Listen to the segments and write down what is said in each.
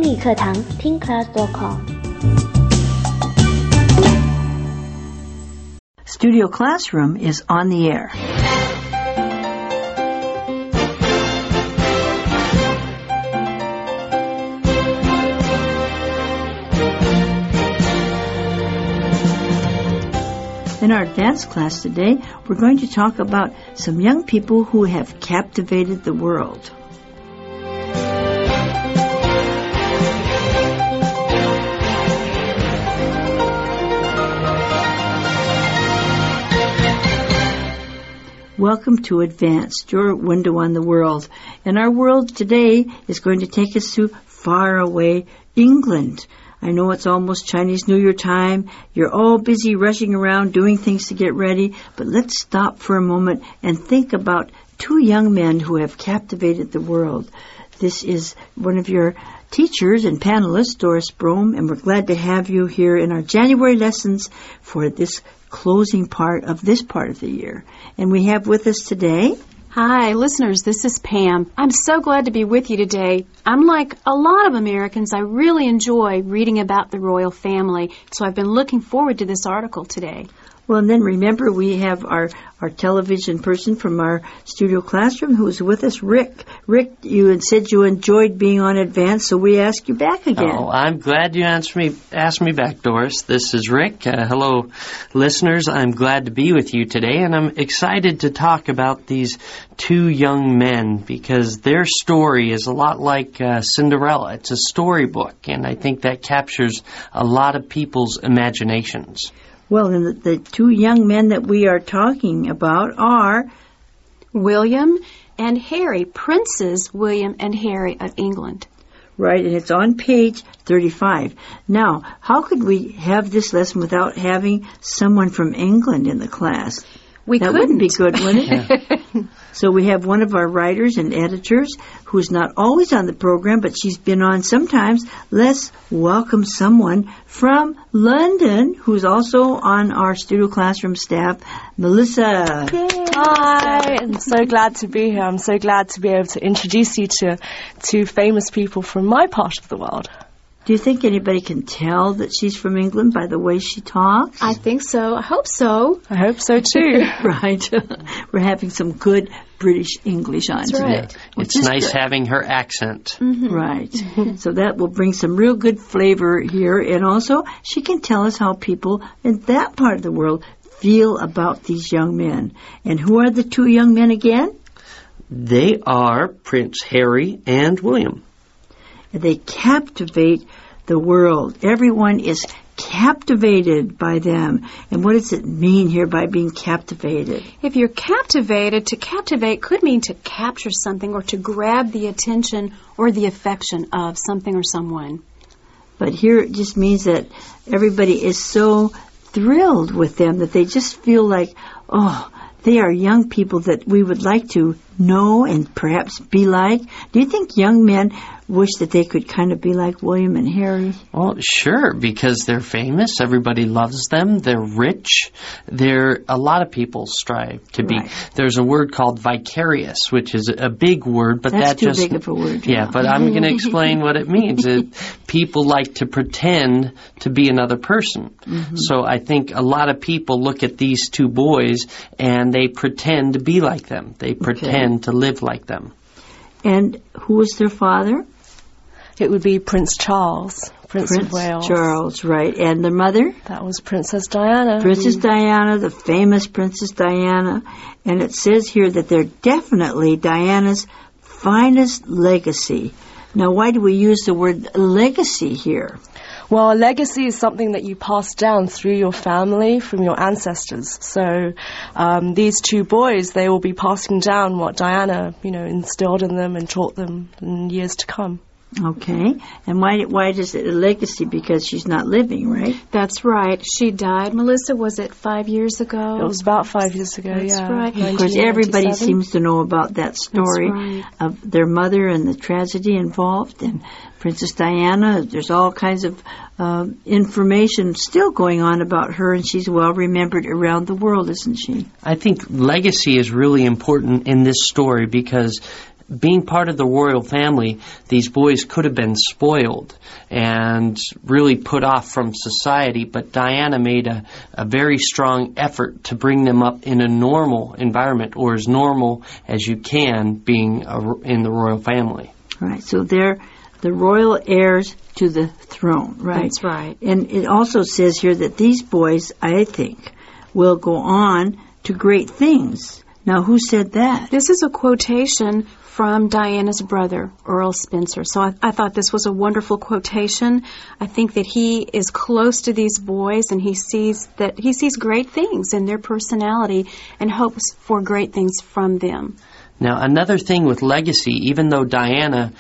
英语课堂听 class.com。 Studio Classroom is on the air. In our dance class today, we're going to talk about some young people who have captivated the world. Welcome to Advanced, your window on the world. And our world today is going to take us to faraway England. I know it's almost Chinese New Year time. You're all busy rushing around doing things to get ready. But let's stop for a moment and think about two young men who have captivated the world. This is one of your teachers and panelists, Doris Brome, and we're glad to have you here in our January lessons for this closing part of this part of the year. And we have with us today... Hi, listeners, this is Pam. I'm so glad to be with you today. I'm like a lot of Americans. I really enjoy reading about the royal family, so I've been looking forward to this article today. Well, and then remember, we have our television person from our studio classroom who's with us, Rick. Rick, you had said you enjoyed being on Advance, so we ask you back again. Oh, I'm glad you asked me back, Doris. This is Rick. Hello, listeners. I'm glad to be with you today, and I'm excited to talk about these two young men because their story is a lot like Cinderella. It's a storybook, and I think that captures a lot of people's imaginations. Well, and the two young men that we are talking about are William and Harry, Princes William and Harry of England. Right, and it's on page 35. Now, how could we have this lesson without having someone from England in the class? That wouldn't be good, would it? Yeah. So we have one of our writers and editors who's not always on the program, but she's been on sometimes. Let's welcome someone from London who's also on our studio classroom staff, Melissa. Yay. Hi, I'm so glad to be here. I'm so glad to be able to introduce you to famous people from my part of the world. Do you think anybody can tell that she's from England by the way she talks? I think so. I hope so. I hope so, too. Right. We're having some good British English on today. Right. It's nice having her accent. Mm-hmm. Right. So that will bring some real good flavor here. And also, she can tell us how people in that part of the world feel about these young men. And who are the two young men again? They are Prince Harry and William. They captivate the world. Everyone is captivated by them. And what does it mean here by being captivated? If you're captivated, to captivate could mean to capture something or to grab the attention or the affection of something or someone. But here it just means that everybody is so thrilled with them that they just feel like, oh, they are young people that we would like to know and perhaps be like. Do you think young men wish that they could kind of be like William and Harry? Well, sure, because they're famous. Everybody loves them. They're rich. A lot of people strive to be. Right. There's a word called vicarious, which is a big word, but that's that too big of a word. Yeah, but I'm going to explain what it means. People like to pretend to be another person. Mm-hmm. So I think a lot of people look at these two boys and they pretend to be like them. They pretend to live like them. And who was their father? It would be Prince Charles, Prince of Wales. Charles, right. And their mother? That was Princess Diana. Princess Diana, the famous Princess Diana. And it says here that they're definitely Diana's finest legacy. Now, why do we use the word legacy here? Well, a legacy is something that you pass down through your family from your ancestors. So these two boys, they will be passing down what Diana, instilled in them and taught them in years to come. Okay. And why is it a legacy? Because she's not living, right? That's right. She died, Melissa, was it 5 years ago? It was about 5 years ago, That's yeah. right. Of course, everybody seems to know about that story of their mother and the tragedy involved. And Princess Diana, there's all kinds of information still going on about her, and she's well remembered around the world, isn't she? I think legacy is really important in this story because being part of the royal family, these boys could have been spoiled and really put off from society, but Diana made a very strong effort to bring them up in a normal environment, or as normal as you can being in the royal family. Right, so they're the royal heirs to the throne, right? That's right. And it also says here that these boys, I think, will go on to great things. Now, who said that? This is a quotation from Diana's brother, Earl Spencer. So I thought this was a wonderful quotation. I think that he is close to these boys, and he sees great things in their personality and hopes for great things from them. Now, another thing with legacy, even though Diana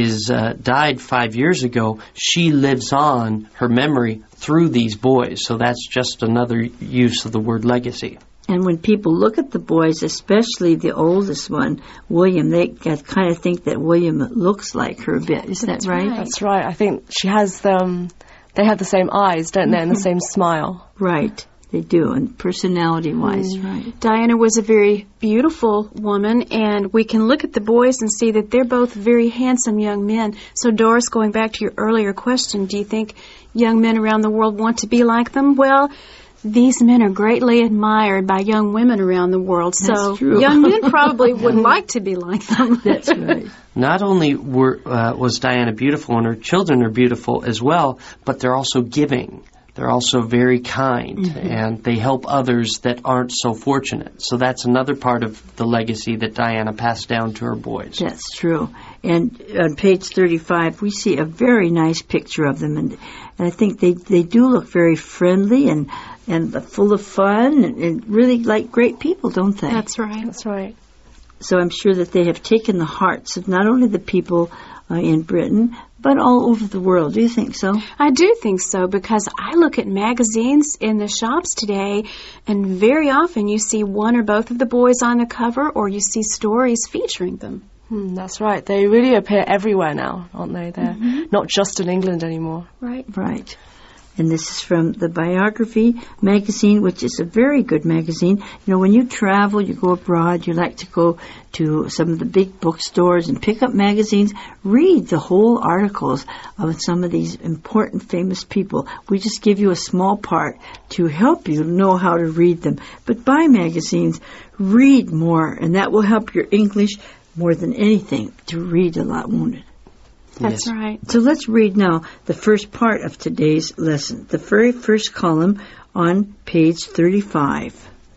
died 5 years ago, she lives on, her memory, through these boys. So that's just another use of the word legacy. And when people look at the boys, especially the oldest one, William, they kind of think that William looks like her a bit. Isn't that right? That's right. I think she has they have the same eyes, don't they, and the same smile. Right. They do, and personality-wise, right. Diana was a very beautiful woman, and we can look at the boys and see that they're both very handsome young men. So, Doris, going back to your earlier question, do you think young men around the world want to be like them? Well, these men are greatly admired by young women around the world, so young men probably would like to be like them. That's right. Not only was Diana beautiful, and her children are beautiful as well, but they're also giving. They're also very kind, and they help others that aren't so fortunate. So that's another part of the legacy that Diana passed down to her boys. That's true. And on page 35, we see a very nice picture of them, and I think they do look very friendly and full of fun and really like great people, don't they? That's right. That's right. So I'm sure that they have taken the hearts of not only the people in Britain, but all over the world. Do you think so? I do think so, because I look at magazines in the shops today, and very often you see one or both of the boys on the cover, or you see stories featuring them. That's right. They really appear everywhere now, aren't they? They're not just in England anymore. Right. Right. And this is from the Biography magazine, which is a very good magazine. You know, when you travel, you go abroad, you like to go to some of the big bookstores and pick up magazines, read the whole articles of some of these important, famous people. We just give you a small part to help you know how to read them. But buy magazines, read more, and that will help your English more than anything to read a lot, won't it? That's Yes. right. So let's read now the first part of today's lesson, the very first column on page 35.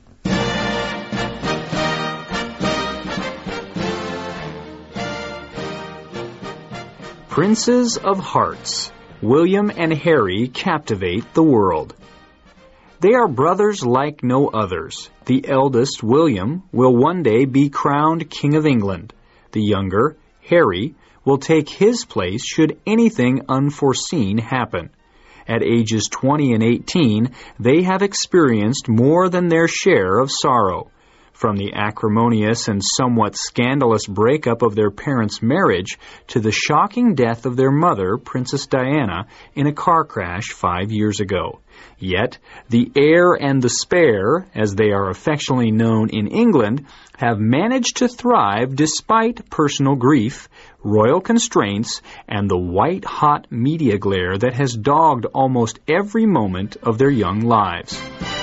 Princes of Hearts. William and Harry captivate the world. They are brothers like no others. The eldest, William, will one day be crowned King of England. The younger, Harry, will take his place should anything unforeseen happen. At ages 20 and 18, they have experienced more than their share of sorrow. From the acrimonious and somewhat scandalous breakup of their parents' marriage to the shocking death of their mother, Princess Diana, in a car crash 5 years ago. Yet, the heir and the spare, as they are affectionately known in England, have managed to thrive despite personal grief, royal constraints, and the white-hot media glare that has dogged almost every moment of their young lives.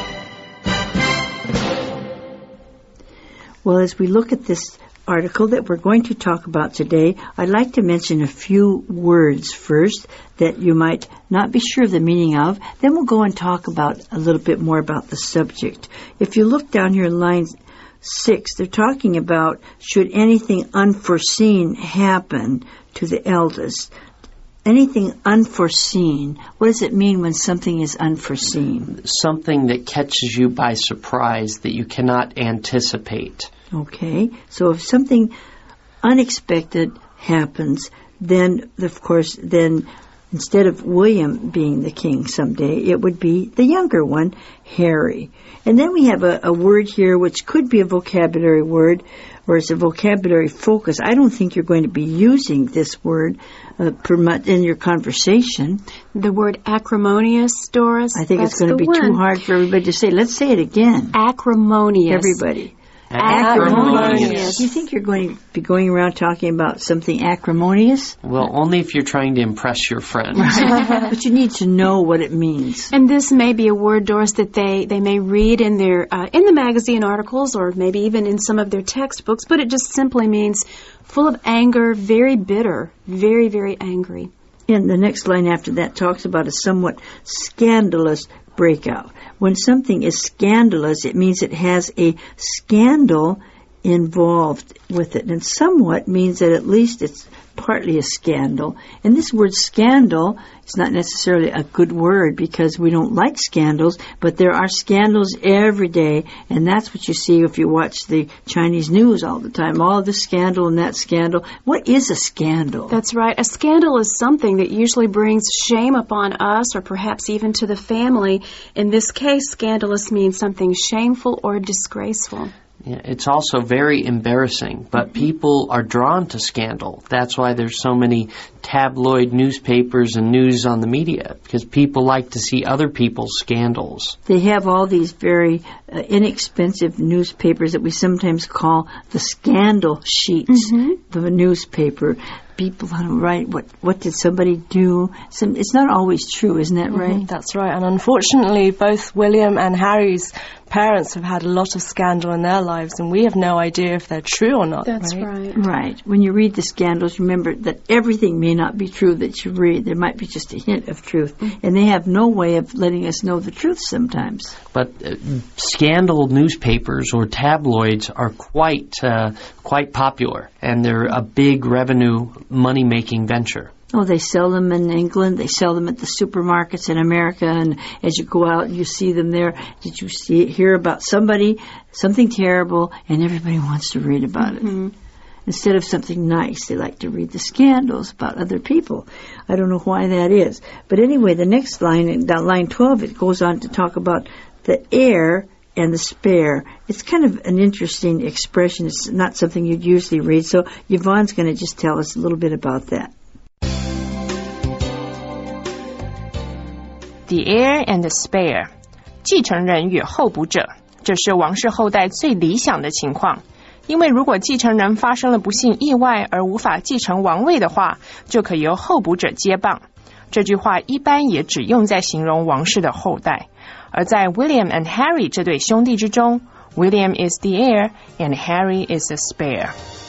Well, as we look at this article that we're going to talk about today, I'd like to mention a few words first that you might not be sure of the meaning of. Then we'll go and talk about a little bit more about the subject. If you look down here in line 6, they're talking about should anything unforeseen happen to the eldest. Anything unforeseen. What does it mean when something is unforeseen? Something that catches you by surprise that you cannot anticipate. Okay, so if something unexpected happens, then, of course, then instead of William being the king someday, it would be the younger one, Harry. And then we have a word here which could be a vocabulary word, or it's a vocabulary focus. I don't think you're going to be using this word in your conversation. The word acrimonious, Doris. I think it's going to be too hard for everybody to say. Let's say it again. Acrimonious. Everybody. Acrimonious. Do you think you're going to be going around talking about something acrimonious? Well, only if you're trying to impress your friends. But you need to know what it means. And this may be a word, Doris, that they may read in their in the magazine articles or maybe even in some of their textbooks, but it just simply means full of anger, very bitter, very, very angry. And the next line after that talks about a somewhat scandalous breakout. When something is scandalous, it means it has a scandal involved with it. And somewhat means that at least it's partly a scandal. And this word scandal is not necessarily a good word because we don't like scandals, but there are scandals every day, and that's what you see if you watch the Chinese news all the time. All this scandal and that scandal. What is a scandal? That's right. A scandal is something that usually brings shame upon us or perhaps even to the family. In this case, scandalous means something shameful or disgraceful. Yeah, it's also very embarrassing, but people are drawn to scandal. That's why there's so many tabloid newspapers and news on the media, because people like to see other people's scandals. They have all these very inexpensive newspapers that we sometimes call the scandal sheets of a newspaper. People want to write, what did somebody do? It's not always true, isn't that right? That's right. And unfortunately, both William and Harry's parents have had a lot of scandal in their lives, and we have no idea if they're true or not. That's right. Right. When you read the scandals, remember that everything may not be true that you read. There might be just a hint of truth. And they have no way of letting us know the truth sometimes. But scandal newspapers or tabloids are quite popular, and they're a big revenue, money-making venture. Oh, they sell them in England. They sell them at the supermarkets in America. And as you go out, you see them there. Did you hear about something terrible, and everybody wants to read about it. Instead of something nice, they like to read the scandals about other people. I don't know why that is. But anyway, the next line, line 12, it goes on to talk about the heir and the spare. It's kind of an interesting expression. It's not something you'd usually read. So Yvonne's going to just tell us a little bit about that. The heir and the spare. 继承人与候补者，这是王室后代最理想的情况。因为如果继承人发生了不幸意外而无法继承王位的话，就可以由候补者接棒。这句话一般也只用在形容王室的后代。而在 William and Harry 这对兄弟之中， William is the heir and Harry is the spare.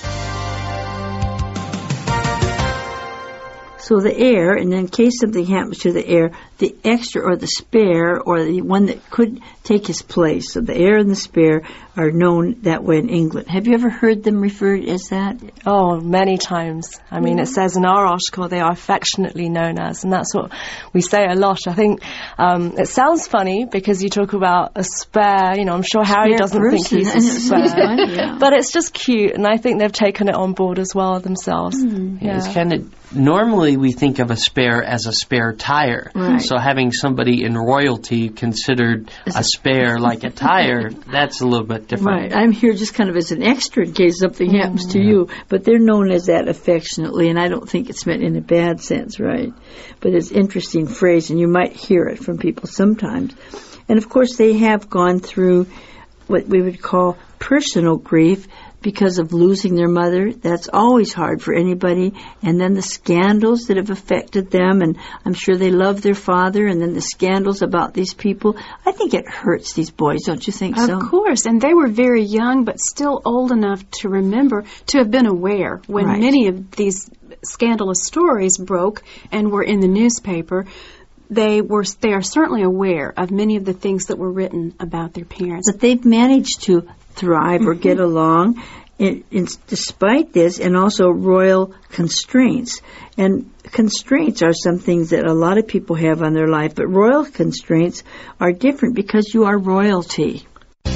So the heir, and in case something happens to the heir, the extra or the spare or the one that could take his place. So the heir and the spare are known that way in England. Have you ever heard them referred as that? Oh, many times. I mean, it says in our article they are affectionately known as, and that's what we say a lot. I think it sounds funny because you talk about a spare, I'm sure Harry doesn't think he's a spare. Yeah. But it's just cute, and I think they've taken it on board as well themselves. Yeah. It's kind of, normally we think of a spare as a spare tire. Right. So having somebody in royalty considered a spare like a tire, that's a little bit different. Right. I'm here just kind of as an extra in case something happens to you. But they're known as that affectionately, and I don't think it's meant in a bad sense, right? But it's an interesting phrase, and you might hear it from people sometimes. And, of course, they have gone through what we would call personal grief because of losing their mother. That's always hard for anybody. And then the scandals that have affected them, and I'm sure they love their father, and then the scandals about these people. I think it hurts these boys, don't you think so? Of course, and they were very young but still old enough to remember, to have been aware when many of these scandalous stories broke and were in the newspaper. They are certainly aware of many of the things that were written about their parents. But they've managed to thrive or get along despite this, and also royal constraints. And constraints are some things that a lot of people have on their life, but royal constraints are different because you are royalty.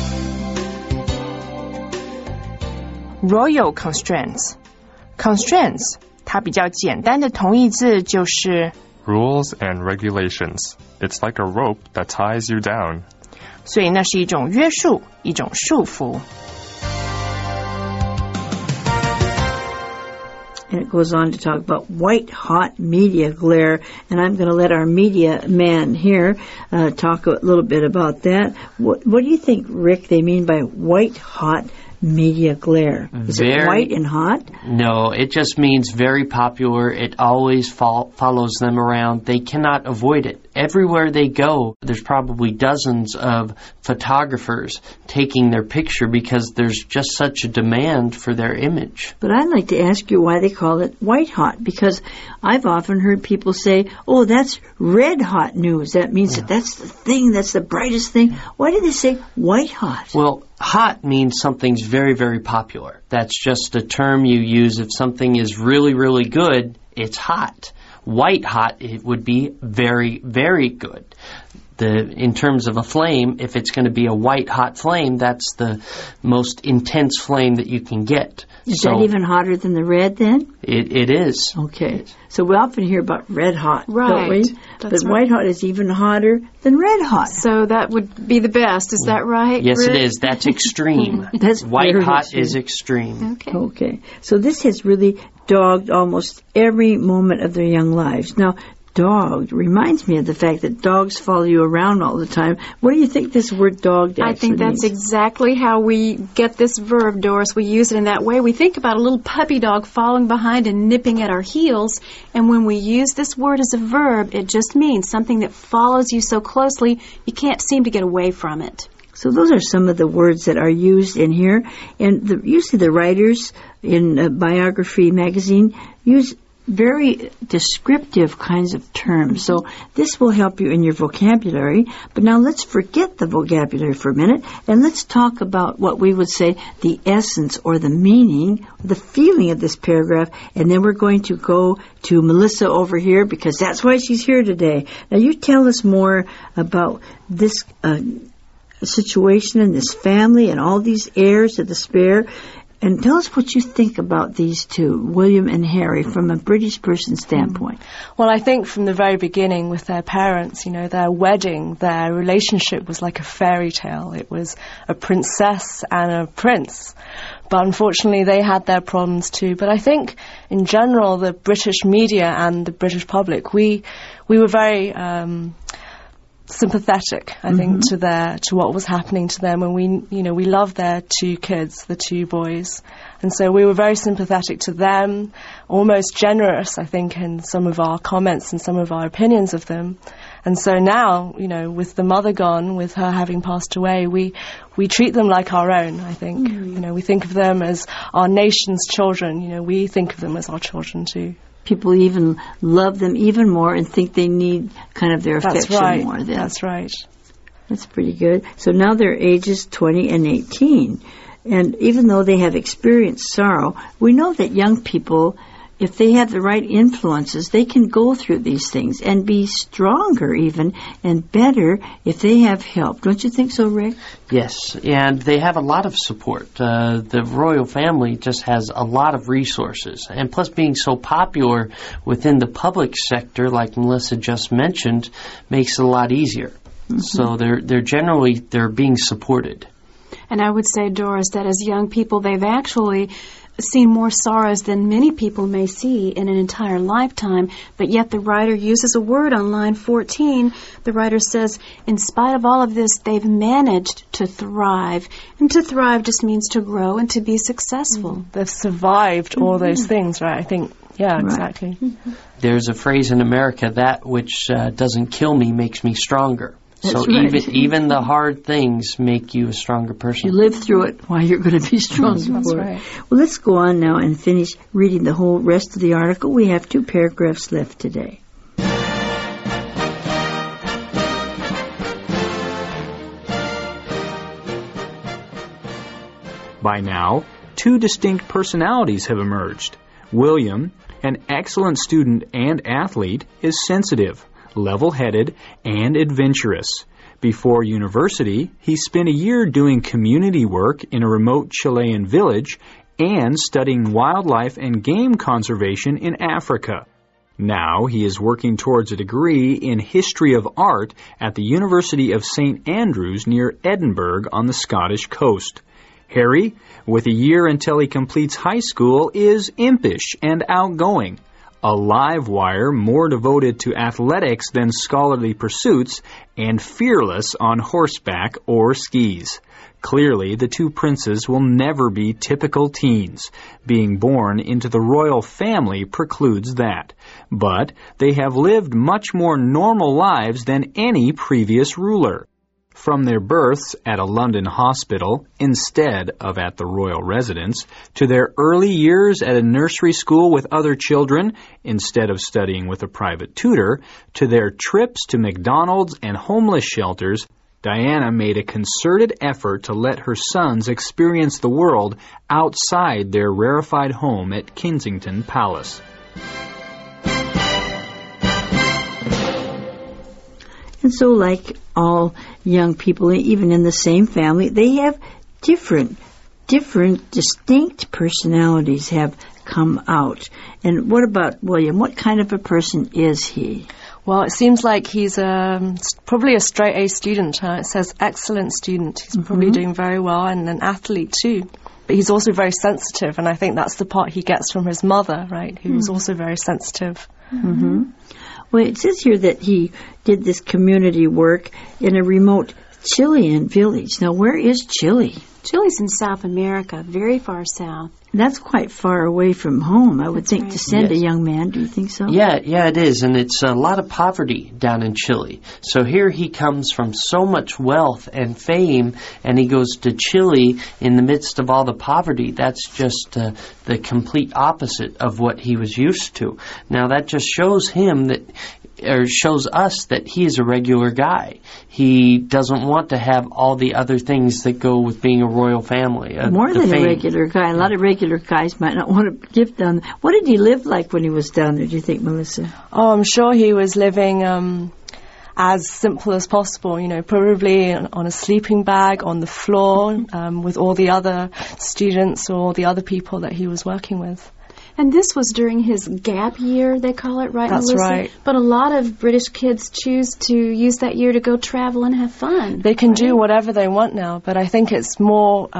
Royal constraints. Constraints, 它比较简单的同义字就是 rules and regulations. It's like a rope that ties you down. 所以那是一种约束，一种束缚。 And it goes on to talk about white-hot media glare. And I'm going to let our media man here talk a little bit about that. What do you think, Rick, they mean by white-hot media glare. Is it white and hot? No, it just means very popular. It always follows them around. They cannot avoid it. Everywhere they go, there's probably dozens of photographers taking their picture because there's just such a demand for their image. But I'd like to ask you why they call it white hot, because I've often heard people say, oh, that's red hot news. That means that that's the thing, that's the brightest thing. Why do they say white hot? Well, hot means something's very, very popular. That's just a term you use if something is really, really good, it's hot. White hot, it would be very, very good. In terms of a flame, if it's going to be a white hot flame, that's the most intense flame that you can get. Is that even hotter than the red then? It is. Okay. So we often hear about red hot, don't we? That's but white hot is even hotter than red hot. So that would be the best. Is that right? Yes, Rick? it is. That's extreme. That's white very hot extreme. is extreme. Okay. So this has really dogged almost every moment of their young lives. Now, dogged reminds me of the fact that dogs follow you around all the time. What do you think this word dogged actually I think that's means? exactly how we get this verb, Doris. We use it in that way. We think about a little puppy dog following behind and nipping at our heels, and when we use this word as a verb, it just means something that follows you so closely you can't seem to get away from it. So those are some of the words that are used in here. And usually the writers in Biography magazine use very descriptive kinds of terms. So this will help you in your vocabulary. But now let's forget the vocabulary for a minute and let's talk about what we would say the essence or the meaning, the feeling of this paragraph. And then we're going to go to Melissa over here because that's why she's here today. Now you tell us more about this situation in this family and all these heirs to despair. And tell us what you think about these two, William and Harry, from a British person's standpoint. Well, I think from the very beginning with their parents, you know, their wedding, their relationship was like a fairy tale. It was a princess and a prince. But unfortunately, they had their problems too. But I think, in general, the British media and the British public, we were very sympathetic, I think, to what was happening to them, and we loved their two kids, the two boys, and so we were very sympathetic to them, almost generous, I think, in some of our comments and some of our opinions of them. And so now, you know, with the mother gone, with her having passed away, we treat them like our own, I think. You know, we think of them as our nation's children. You know, we think of them as our children too. People even love them even more and think they need kind of their affection more. That's right. That's pretty good. So now they're ages 20 and 18. And even though they have experienced sorrow, we know that young people, if they have the right influences, they can go through these things and be stronger even and better if they have help. Don't you think so, Rick? Yes, and they have a lot of support. The royal family just has a lot of resources. And plus being so popular within the public sector, like Melissa just mentioned, makes it a lot easier. So they're being supported. And I would say, Doris, that as young people, they've actually seen more sorrows than many people may see in an entire lifetime, but yet the writer uses a word on line 14. The writer says, in spite of all of this, they've managed to thrive. And to thrive just means to grow and to be successful. They've survived all those things, right? I think, yeah, exactly. There's a phrase in America, that which doesn't kill me makes me stronger. That's so right. even the hard things make you a stronger person. You live through it while you're going to be stronger That's for right. it. Well, let's go on now and finish reading the whole rest of the article. We have 2 paragraphs left today. By now, 2 distinct personalities have emerged. William, an excellent student and athlete, is sensitive, level-headed, and adventurous. Before university, he spent a year doing community work in a remote Chilean village and studying wildlife and game conservation in Africa. Now he is working towards a degree in history of art at the University of St. Andrews near Edinburgh on the Scottish coast. Harry, with a year until he completes high school, is impish and outgoing, a live wire more devoted to athletics than scholarly pursuits, and fearless on horseback or skis. Clearly, the two princes will never be typical teens. Being born into the royal family precludes that. But they have lived much more normal lives than any previous ruler. From their births at a London hospital instead of at the royal residence, to their early years at a nursery school with other children instead of studying with a private tutor, to their trips to McDonald's and homeless shelters, Diana made a concerted effort to let her sons experience the world outside their rarefied home at Kensington Palace. And so, like all young people, even in the same family, they have different, distinct personalities have come out. And what about William? What kind of a person is he? Well, it seems like he's probably a straight A student. It says excellent student. He's probably doing very well, and an athlete too. But he's also very sensitive, and I think that's the part he gets from his mother, right, who's also very sensitive. Well, it says here that he did this community work in a remote Chilean village. Now, where is Chile? Chile's in South America, very far south. That's quite far away from home, I would think, to send a young man. Do you think so? Yeah, it is. And it's a lot of poverty down in Chile. So here he comes from so much wealth and fame, and he goes to Chile in the midst of all the poverty. That's just the complete opposite of what he was used to. Now, that just shows him that, or shows us that he is a regular guy. He doesn't want to have all the other things that go with being a royal family. More than a regular guy. A lot of regular guys might not want to live down there. What did he live like when he was down there, do you think, Melissa? Oh, I'm sure he was living as simple as possible, probably on a sleeping bag on the floor with all the other students or the other people that he was working with. And this was during his gap year, they call it, right, That's Melissa? right. But a lot of British kids choose to use that year to go travel and have fun. They can do whatever they want now, but I think it's more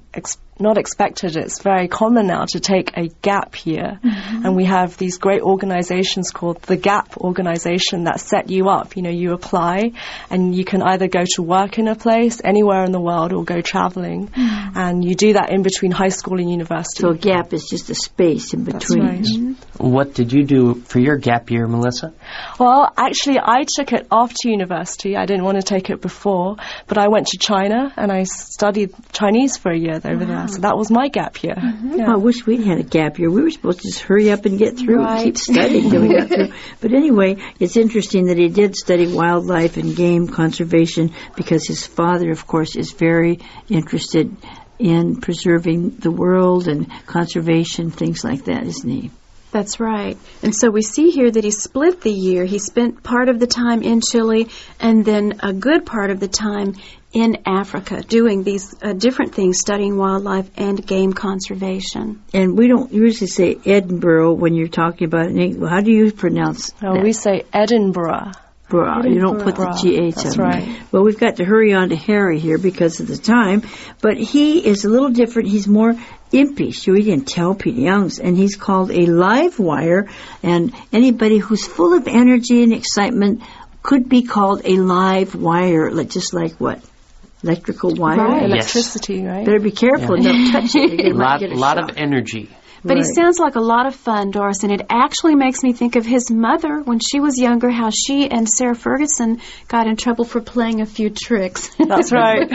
not expected. It's very common now to take a gap year. And we have these great organizations called the GAP organization that set you up. You apply and you can either go to work in a place anywhere in the world or go traveling. And you do that in between high school and university. So a gap is just a space in between. That's right. What did you do for your gap year, Melissa? Well, actually, I took it after university. I didn't want to take it before, but I went to China and I studied Chinese for a year over there. So that was my gap year. Yeah. I wish we'd had a gap year. We were supposed to just hurry up and get through and keep studying till we got through. But anyway, it's interesting that he did study wildlife and game conservation because his father, of course, is very interested in preserving the world and conservation, things like that, isn't he? That's right. And so we see here that he split the year. He spent part of the time in Chile and then a good part of the time in Africa doing these different things, studying wildlife and game conservation. And we don't usually say Edinburgh when you're talking about it. How do you pronounce that? We say Edinburgh. You don't put the GH That's on right. there. Well, we've got to hurry on to Harry here because of the time, but he is a little different. He's more impish. You can tell Pete Young's, and he's called a live wire, and anybody who's full of energy and excitement could be called a live wire, just like what? Electrical wire? Right, Yes. electricity, right? Better be careful, don't touch it. You're A gonna lot get a of shock. energy. But he Right. sounds like a lot of fun, Doris, and it actually makes me think of his mother when she was younger, how she and Sarah Ferguson got in trouble for playing a few tricks. That's right.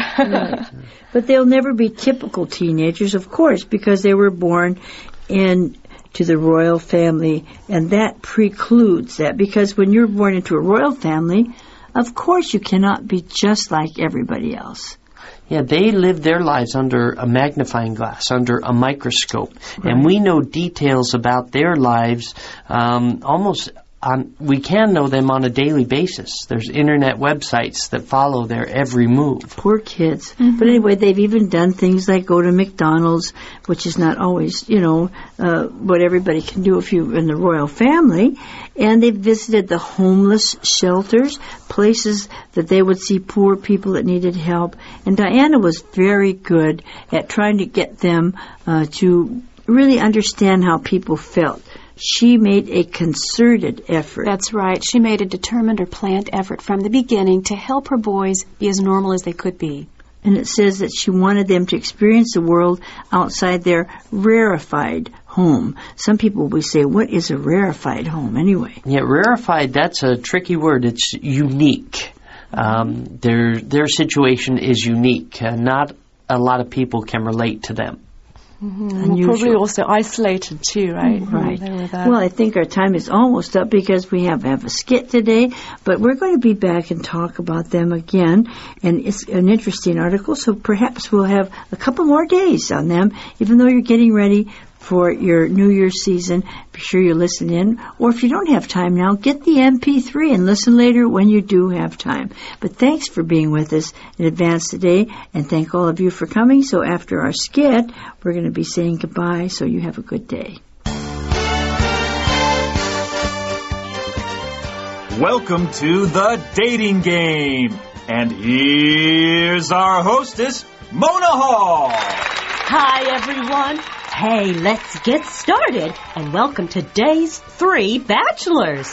But they'll never be typical teenagers, of course, because they were born into the royal family, and that precludes that. Because when you're born into a royal family, of course you cannot be just like everybody else. Yeah, they live their lives under a magnifying glass, under a microscope. And we know details about their lives we can know them on a daily basis. There's internet websites that follow their every move. Poor kids. But anyway, they've even done things like go to McDonald's, which is not always, what everybody can do if you're in the royal family. And they've visited the homeless shelters, places that they would see poor people that needed help. And Diana was very good at trying to get them to really understand how people felt. she made a concerted effort. That's right. She made a determined or planned effort from the beginning to help her boys be as normal as they could be. And it says that she wanted them to experience the world outside their rarefied home. Some people will say, what is a rarefied home anyway? Yeah, rarefied, that's a tricky word. It's unique. Their situation is unique. Not a lot of people can relate to them. Mm-hmm. Probably also isolated too, right? Right. They were there. Well, I think our time is almost up because we have a skit today, but we're going to be back and talk about them again, and it's an interesting article, so perhaps we'll have a couple more days on them, even though you're getting ready for your New Year's season. Be sure you listen in, or if you don't have time now, get the MP3 and listen later when you do have time. But thanks for being with us in advance today, and thank all of you for coming. So after our skit, we're going to be saying goodbye, so you have a good day. Welcome to the dating game. And here's our hostess, Mona Hall. Hi, everyone. Hey, let's get started and welcome today's 3 bachelors.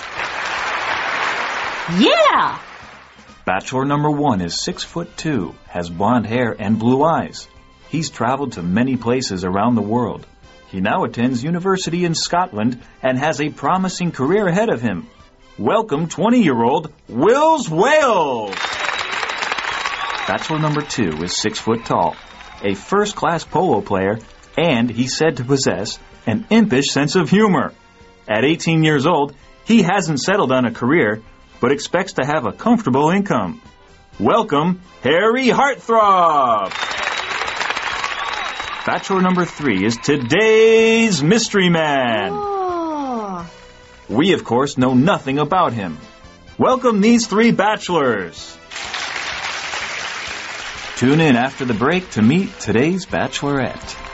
Yeah! Bachelor number 1 is 6'2", has blonde hair and blue eyes. He's traveled to many places around the world. He now attends university in Scotland and has a promising career ahead of him. Welcome 20-year-old Wills Wales. Bachelor number 2 is 6 foot tall, a first-class polo player, and he's said to possess an impish sense of humor. At 18 years old, he hasn't settled on a career, but expects to have a comfortable income. Welcome, Harry Heartthrob! Bachelor number 3 is today's mystery man. Oh. We, of course, know nothing about him. Welcome these 3 bachelors. Tune in after the break to meet today's bachelorette.